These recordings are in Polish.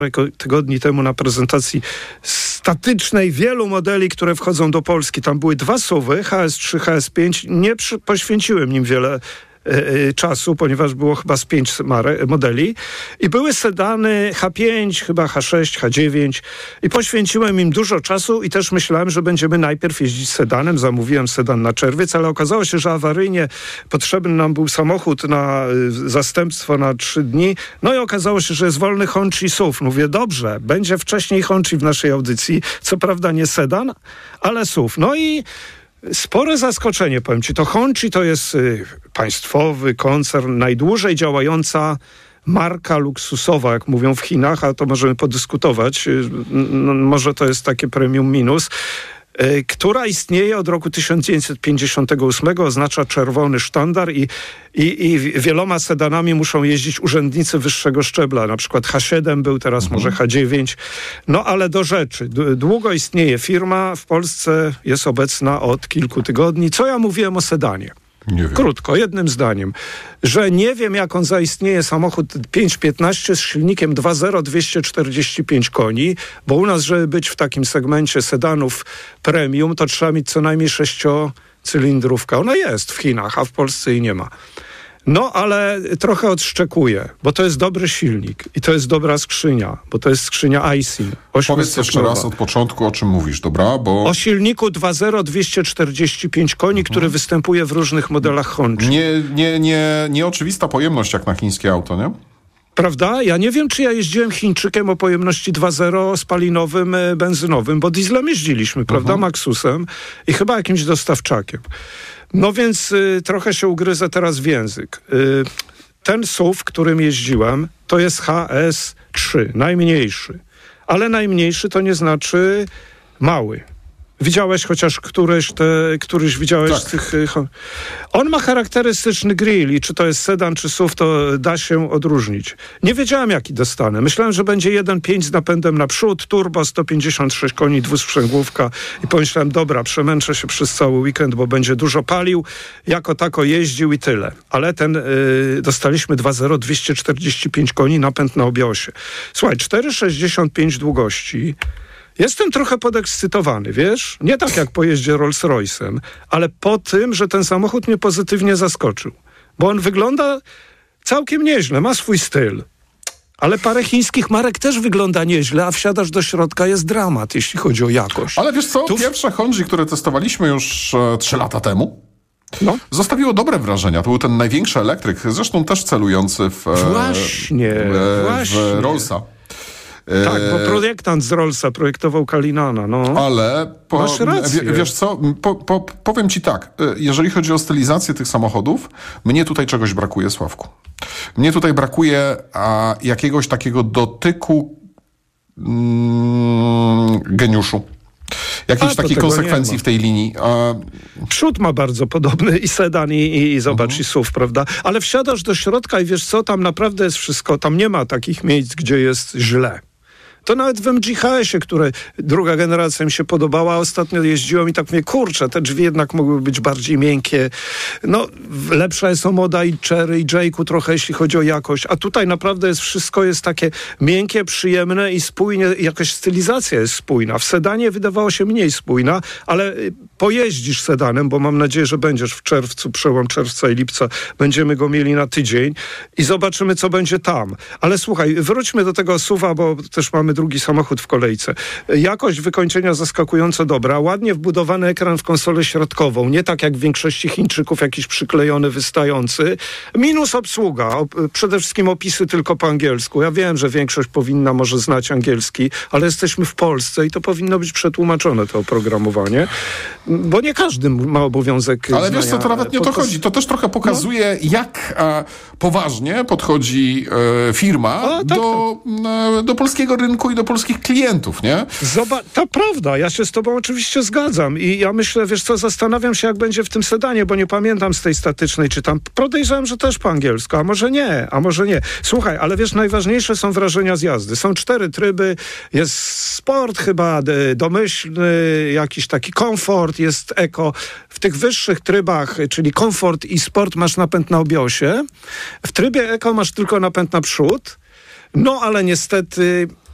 tygodni temu na prezentacji statycznej wielu modeli, które wchodzą do Polski. Tam były 2 SUV-y, HS3, HS5. Nie poświęciłem nim wiele czasu, ponieważ było chyba z 5 modeli i były sedany H5, chyba H6, H9 i poświęciłem im dużo czasu i też myślałem, że będziemy najpierw jeździć sedanem. Zamówiłem sedan na czerwiec, ale okazało się, że awaryjnie potrzebny nam był samochód na zastępstwo na 3 dni. No i okazało się, że jest wolny Hongqi SUV. Mówię, dobrze, będzie wcześniej Hongqi w naszej audycji. Co prawda nie sedan, ale SUV. No i spore zaskoczenie, powiem ci. To Hongqi to jest państwowy koncern, najdłużej działająca marka luksusowa, jak mówią w Chinach, a to możemy podyskutować. No, może to jest takie premium minus, która istnieje od roku 1958, oznacza czerwony sztandar i wieloma sedanami muszą jeździć urzędnicy wyższego szczebla. Na przykład H7 był, teraz może H9. No ale do rzeczy. Długo istnieje firma, w Polsce jest obecna od kilku tygodni. Co ja mówiłem o sedanie? Krótko, jednym zdaniem, że nie wiem, jak on zaistnieje, samochód 515 z silnikiem 2.0, 245 koni, bo u nas, żeby być w takim segmencie sedanów premium, to trzeba mieć co najmniej 6-cylindrówka. Ona jest w Chinach, a w Polsce jej nie ma. No, ale trochę odszczekuje, bo to jest dobry silnik i to jest dobra skrzynia, bo to jest skrzynia Aisin. Powiedz jeszcze raz od początku, o czym mówisz, dobra? Bo... O silniku 2.0, 245 koni, który występuje w różnych modelach Hongqi. Nieoczywista pojemność jak na chińskie auto, nie? Prawda? Ja nie wiem, czy ja jeździłem Chińczykiem o pojemności 2.0 spalinowym, benzynowym, bo dieslem jeździliśmy, prawda? Maxusem i chyba jakimś dostawczakiem. No więc trochę się ugryzę teraz w język. Ten SUV, którym jeździłem, to jest HS3, najmniejszy. Ale najmniejszy to nie znaczy mały. Widziałeś chociaż któryś widziałeś z tych... On ma charakterystyczny grill i czy to jest sedan, czy SUV, to da się odróżnić. Nie wiedziałem, jaki dostanę. Myślałem, że będzie 1.5 z napędem naprzód, turbo, 156 koni, dwusprzęgłówka i pomyślałem, dobra, przemęczę się przez cały weekend, bo będzie dużo palił, jako tako jeździł i tyle. Ale dostaliśmy 2.0, 245 koni, napęd na obiosie. Słuchaj, 4,65 długości. Jestem trochę podekscytowany, wiesz? Nie tak jak po jeździe Rolls-Royce'em, ale po tym, że ten samochód mnie pozytywnie zaskoczył. Bo on wygląda całkiem nieźle, ma swój styl. Ale parę chińskich marek też wygląda nieźle, a wsiadasz do środka, jest dramat, jeśli chodzi o jakość. Ale wiesz co, pierwsze Hongqi, które testowaliśmy już 3 lata temu, zostawiło dobre wrażenia. To był ten największy elektryk, zresztą też celujący w Rollsa. Tak, bo projektant z Rollsa projektował Calinana. No. Ale masz rację. Wiesz co, powiem ci tak, jeżeli chodzi o stylizację tych samochodów, mnie tutaj czegoś brakuje, Sławku. Mnie tutaj brakuje jakiegoś takiego dotyku geniuszu. Jakiejś takiej konsekwencji w tej linii. Przód ma bardzo podobny i sedan i zobacz, i SUV, prawda? Ale wsiadasz do środka i wiesz co, tam naprawdę jest wszystko, tam nie ma takich miejsc, gdzie jest źle. To nawet w MG-HS-ie, które druga generacja mi się podobała, ostatnio jeździłem i tak mówię, kurczę, te drzwi jednak mogły być bardziej miękkie. No, lepsza jest Omoda i Cherry i Jake'u trochę, jeśli chodzi o jakość. A tutaj naprawdę wszystko jest takie miękkie, przyjemne i spójnie, jakaś stylizacja jest spójna. W sedanie wydawało się mniej spójna, ale pojeździsz sedanem, bo mam nadzieję, że będziesz w czerwcu, przełom czerwca i lipca, będziemy go mieli na tydzień i zobaczymy, co będzie tam. Ale słuchaj, wróćmy do tego SUV-a, bo też mamy drugi samochód w kolejce. Jakość wykończenia zaskakująco dobra. Ładnie wbudowany ekran w konsolę środkową. Nie tak jak w większości Chińczyków, jakiś przyklejony, wystający. Minus obsługa. Przede wszystkim opisy tylko po angielsku. Ja wiem, że większość powinna może znać angielski, ale jesteśmy w Polsce i to powinno być przetłumaczone, to oprogramowanie. Bo nie każdy ma obowiązek ale wiesz co, to nawet nie o to chodzi. To też trochę pokazuje, jak poważnie podchodzi firma do polskiego rynku i do polskich klientów, nie? To prawda, ja się z tobą oczywiście zgadzam i ja myślę, wiesz co, zastanawiam się, jak będzie w tym sedanie, bo nie pamiętam z tej statycznej, czy tam podejrzewam, że też po angielsku, a może nie. Słuchaj, ale wiesz, najważniejsze są wrażenia z jazdy. Są 4 tryby, jest sport chyba, domyślny, jakiś taki komfort, jest eko. W tych wyższych trybach, czyli komfort i sport, masz napęd na obiosie. W trybie eko masz tylko napęd na przód. No, ale niestety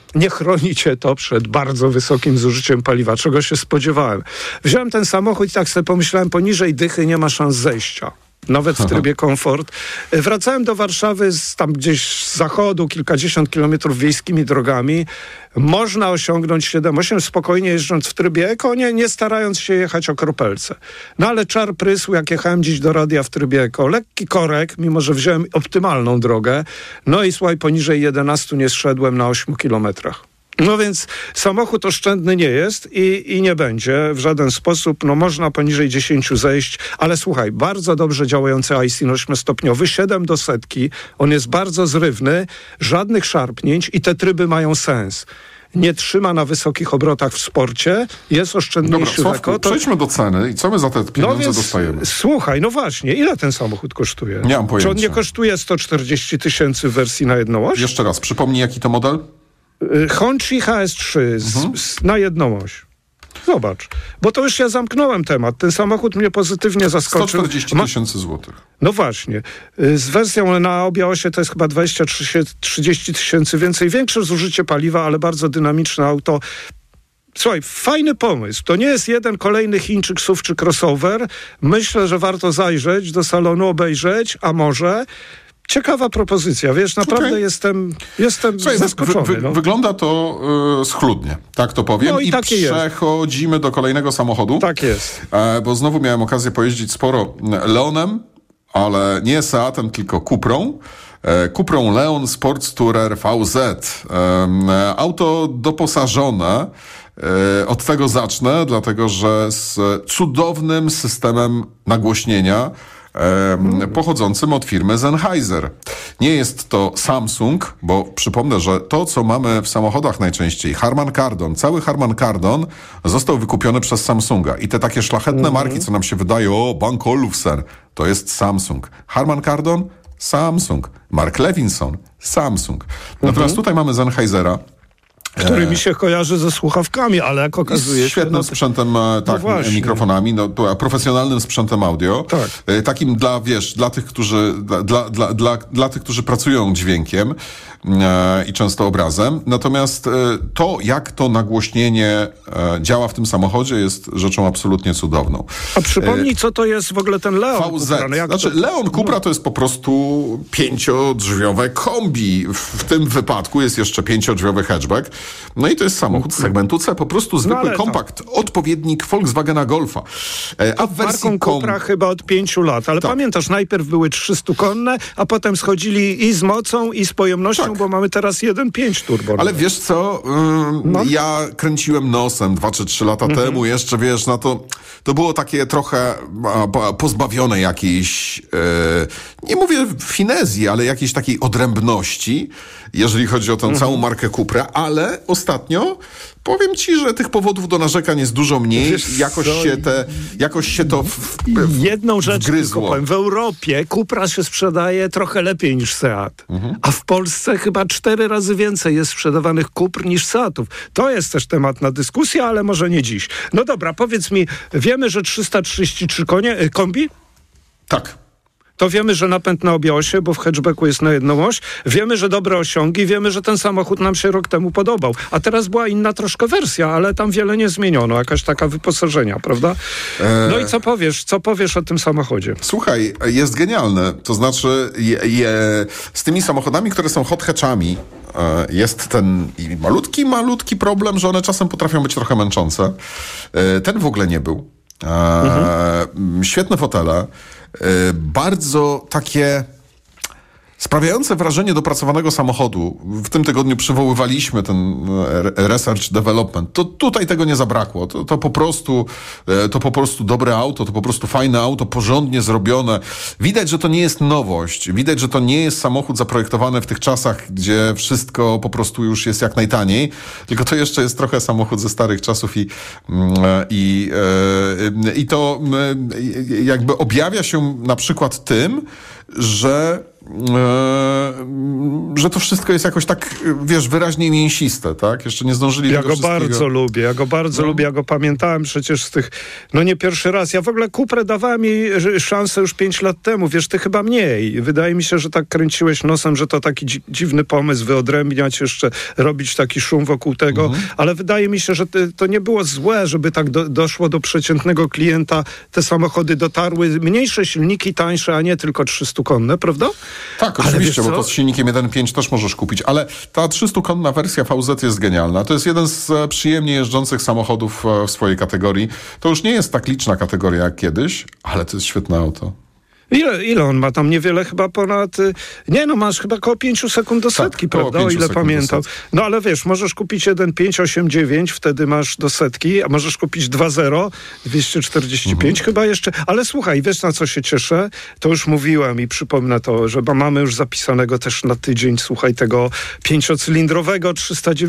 nie chroni cię to przed bardzo wysokim zużyciem paliwa, czego się spodziewałem. Wziąłem ten samochód i tak sobie pomyślałem, poniżej dychy nie ma szans zejścia. Nawet w trybie komfort. Wracałem do Warszawy tam gdzieś z zachodu, kilkadziesiąt kilometrów wiejskimi drogami. Można osiągnąć 7-8 spokojnie jeżdżąc w trybie eko, nie starając się jechać o kropelce. No ale czar prysł, jak jechałem dziś do radia w trybie eko. Lekki korek, mimo że wziąłem optymalną drogę. No i słuchaj, poniżej 11 nie zszedłem na 8 kilometrach. No więc samochód oszczędny nie jest i nie będzie w żaden sposób. No można poniżej 10 zejść, ale słuchaj, bardzo dobrze działający ISIN 8-stopniowy, 7 do 100. On jest bardzo zrywny, żadnych szarpnięć i te tryby mają sens. Nie trzyma na wysokich obrotach w sporcie, jest oszczędniejszy. Dobra, Sławku, przejdźmy do ceny i co my za te pieniądze dostajemy? Słuchaj, no właśnie, ile ten samochód kosztuje? Nie mam pojęcia. Czy on nie kosztuje 140 000 w wersji na jedną oś? Jeszcze raz, przypomnij jaki to model? Hondzi HS3 na jedną oś. Zobacz, bo to już ja zamknąłem temat. Ten samochód mnie pozytywnie zaskoczył. 140 000 złotych. No właśnie. Z wersją na obie osie to jest chyba 20-30 000 więcej. Większe zużycie paliwa, ale bardzo dynamiczne auto. Słuchaj, fajny pomysł. To nie jest jeden kolejny Chińczyk, SUV czy crossover. Myślę, że warto zajrzeć do salonu, obejrzeć, a może... Ciekawa propozycja, wiesz, naprawdę jestem Słuchaj, zaskoczony. Wygląda to schludnie, tak to powiem. No i takie przechodzimy do kolejnego samochodu. Tak jest. Bo znowu miałem okazję pojeździć sporo Leonem, ale nie Seatem, tylko Cuprą. Cuprą Leon Sports Tourer VZ. Auto doposażone. Od tego zacznę, dlatego że z cudownym systemem nagłośnienia pochodzącym od firmy Sennheiser. Nie jest to Samsung, bo przypomnę, że to, co mamy w samochodach najczęściej, Harman Kardon, cały Harman Kardon został wykupiony przez Samsunga. I te takie szlachetne marki, co nam się wydaje, Bank Olufsen, to jest Samsung. Harman Kardon? Samsung. Mark Levinson? Samsung. Natomiast tutaj mamy Sennheisera, który mi się kojarzy ze słuchawkami, ale jak okazuje się... Świetnym sprzętem, tak, mikrofonami, profesjonalnym sprzętem audio. Tak. Takim dla tych, którzy, dla tych, którzy pracują dźwiękiem i często obrazem. Natomiast to, jak to nagłośnienie działa w tym samochodzie, jest rzeczą absolutnie cudowną. A przypomnij, co to jest w ogóle ten Leon VZ. Cupra? Leon Cupra to jest po prostu 5-drzwiowe kombi. W tym wypadku jest jeszcze 5-drzwiowy hatchback. No i to jest samochód z segmentu C, po prostu zwykły kompakt, odpowiednik Volkswagena Golfa. A w wersji marką Cupra chyba od 5 lat, ale pamiętasz, najpierw były 300-konne, a potem schodzili i z mocą, i z pojemnością, bo mamy teraz 1.5 turbo. Ale wiesz co, ja kręciłem nosem 2 czy 3 lata temu, jeszcze wiesz, to było takie trochę pozbawione jakiejś, nie mówię finezji, ale jakiejś takiej odrębności, jeżeli chodzi o tę całą markę Cupra, ale ostatnio powiem ci, że tych powodów do narzekań jest dużo mniej. Jakoś się to jedną rzecz wgryzło. Tylko powiem. W Europie Cupra się sprzedaje trochę lepiej niż Seat. A w Polsce chyba 4 razy więcej jest sprzedawanych Cupr niż Seatów. To jest też temat na dyskusję, ale może nie dziś. No dobra, powiedz mi, wiemy, że 333 konie, kombi? Tak. To wiemy, że napęd na obie osie, bo w hatchbacku jest na jedną oś. Wiemy, że dobre osiągi. Wiemy, że ten samochód nam się rok temu podobał. A teraz była inna troszkę wersja, ale tam wiele nie zmieniono. Jakaś taka wyposażenia, prawda? No i co powiesz o tym samochodzie? Słuchaj, jest genialne. To znaczy z tymi samochodami, które są hot hatchami, jest ten malutki problem, że one czasem potrafią być trochę męczące. Ten w ogóle nie był. Świetne fotele. Bardzo takie sprawiające wrażenie dopracowanego samochodu. W tym tygodniu przywoływaliśmy ten research development. To tutaj tego nie zabrakło. To po prostu dobre auto, to po prostu fajne auto, porządnie zrobione. Widać, że to nie jest nowość. Widać, że to nie jest samochód zaprojektowany w tych czasach, gdzie wszystko po prostu już jest jak najtaniej, tylko to jeszcze jest trochę samochód ze starych czasów i to jakby objawia się na przykład tym, że że to wszystko jest jakoś tak, wiesz, wyraźnie mięsiste, tak? Jeszcze nie zdążyli Ja tego go wszystkiego. bardzo lubię, ja go pamiętałem przecież z tych, no nie pierwszy raz. Ja w ogóle Kuprę dawałem jej szansę już 5 lat temu, wiesz, ty chyba mniej. Wydaje mi się, że tak kręciłeś nosem, że to taki dziwny pomysł, wyodrębniać jeszcze, robić taki szum wokół tego, ale wydaje mi się, że to nie było złe, żeby tak doszło do przeciętnego klienta, te samochody dotarły, mniejsze silniki, tańsze, a nie tylko 300-konne, prawda? Tak, Ale oczywiście, wiesz bo co? to z silnikiem 1.5 też możesz kupić, ale ta 300-konna wersja VZ jest genialna. To jest jeden z przyjemnie jeżdżących samochodów w swojej kategorii. To już nie jest tak liczna kategoria jak kiedyś, ale to jest świetne auto. Ile on ma tam? Niewiele, chyba ponad... Nie, no masz chyba koło 5 sekund do setki, koło prawda? O 5 ile sekund do pamiętam. setki. No ale wiesz, możesz kupić 1.589, wtedy masz do setki, a możesz kupić 2.0, 245 chyba jeszcze. Ale słuchaj, wiesz na co się cieszę? To już mówiłem i przypomnę to, że mamy już zapisanego też na tydzień, słuchaj, tego 5-cylindrowego 309